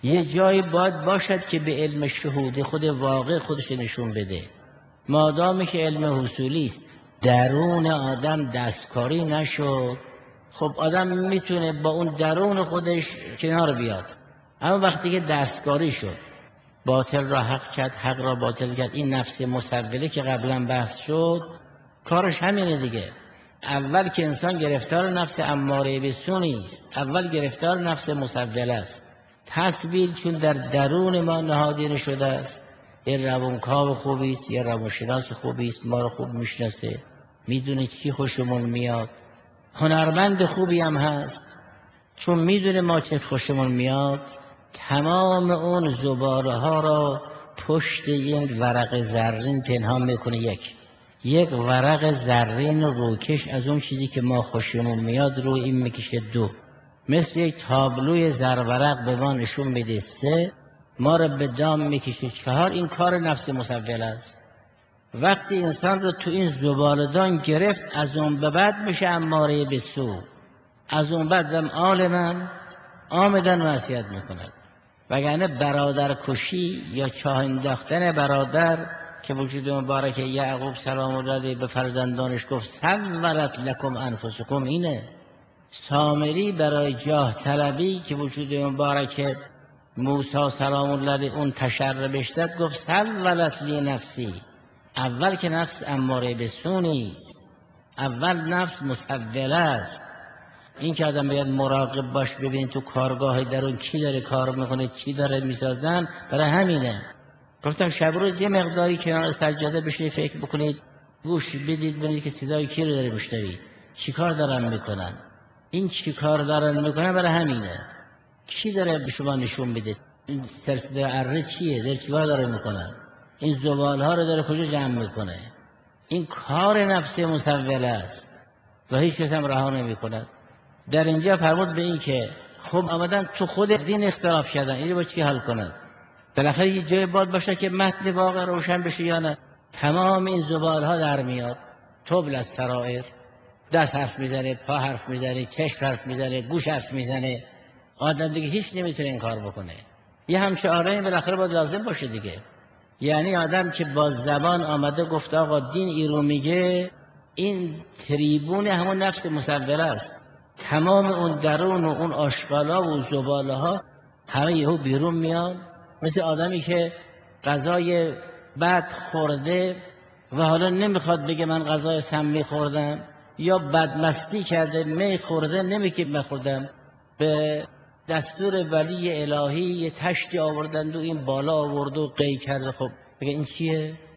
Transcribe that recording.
یه جایی باید باشد که به علم شهودی خود واقع خودش نشون بده. مادامی که علم حصولی است درون آدم دستکاری نشد، خب آدم میتونه با اون درون خودش کنار بیاد. اما وقتی که دستکاری شد، باطل را حق کرد، حق را باطل کرد، این نفس مسوله که قبلا بحث شد کارش همینه دیگه. اول که انسان گرفتار نفس اماره به سو نیست، اول گرفتار نفس مسوله است. تصویر چون در درون ما نهادینه شده است، یه روانکاو خوبی است، یه روانشناس خوبی است، ما رو خوب میشناسه، میدونه چی خوشمون میاد، هنرمند خوبی هم هست، چون میدونه ما چه خوشمون میاد، تمام اون زباله ها را پشت این ورق زرین پنهان میکنه. یک ورق زرین روکش از اون چیزی که ما خوشمون میاد رو این میکشه 2، مثل یک تابلوی زرورق به ما نشون میده 3، ما رو به دام میکشه 4، این کار نفس مسوله است. وقتی انسان رو تو این زبالدان گرفت، از اون به بعد میشه اماره به سو، از اون بعد هم آمدن معصیت میکند. وگرنه برادر کشی یا چاه انداختن برادر که وجود مبارک یعقوب سلام الله علیه به فرزندانش گفت سولت لکم انفسکم، اینه. سامری برای جاه طلبی که وجود مبارک موسی سلام الله علیه اون تشربش زد گفت سولت لی نفسی. اول که نفس اماره به سو نیست، اول نفس مسوله است. این که آدم باید مراقب باش، ببینید تو کارگاه درون کی داره کار میکنه، چی داره میسازن، برای همینه. گفتم شب روز یه مقداری کنار سجاده بشه فکر بکنید، گوش بدید ببینید که صدای کی رو داره میشنوید، چی کار دارن میکنن. این چی کار دارن میکنن برای همینه. کی داره به شما نشون بده این سلسله اره چیه، داره چیکار داره میکنن، این زبال ها رو داره کجا جمع میکنه. این کار نفس مسوله است و هیچ کس هم رها نمیکنه. در اینجا فرمود به این که خب آمدن تو خود دین اختلاف کردن، اینو با چی حل کنن؟ بالاخره یه جای باید باشه که متن واقع روشن بشه یا نه. تمام این زبال ها در میاد. تبل از سرائر، دست حرف میزنه، پا حرف میزنه، چشم حرف میزنه، گوش حرف میزنه. آدم دیگه هیچ نمیتونه این کار بکنه. یه همچه آرایی بالاخره باید لازم باشه دیگه. یعنی آدم که با زبان آمده گفت آقا دین ای رو میگه، این تریبون همون نفس مسوله است. تمام اون درون و اون آشغالا و زباله ها همه یهو بیرون میاد. مثل آدمی که غذای بد خورده و حالا نمیخواد بگه من غذای سمی خوردم، یا بدمستی کرده می خورده نمیگه من خوردم، به دستور ولی الهی یه تشتی آوردند و این بالا آورد و قی کرده. خب بگه این چیه؟